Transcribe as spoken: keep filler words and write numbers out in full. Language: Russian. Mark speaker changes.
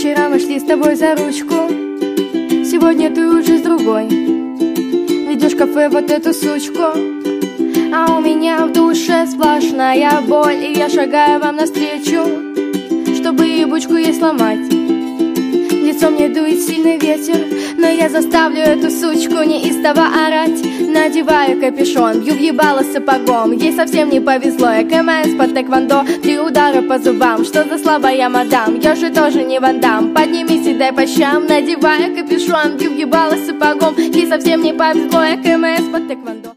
Speaker 1: вчера мы шли с тобой за ручку, сегодня ты уже с другой. Ведешь в кафе вот эту сучку, а у меня в душе сплошная боль. И я шагаю вам навстречу, чтобы ебучку ей сломать. В лицо мне дует сильный ветер, но я заставлю эту сучку неистово орать. Надеваю капюшон, бью в ебало сапогом. Ей совсем не повезло, я КМС по тэквондо. Три удара по зубам, что за слабая мадам? Я же тоже не Ван Дам, поднимись и дай по щам. Надеваю капюшон, бью в ебало сапогом. Ей совсем не повезло, я КМС по тэквондо.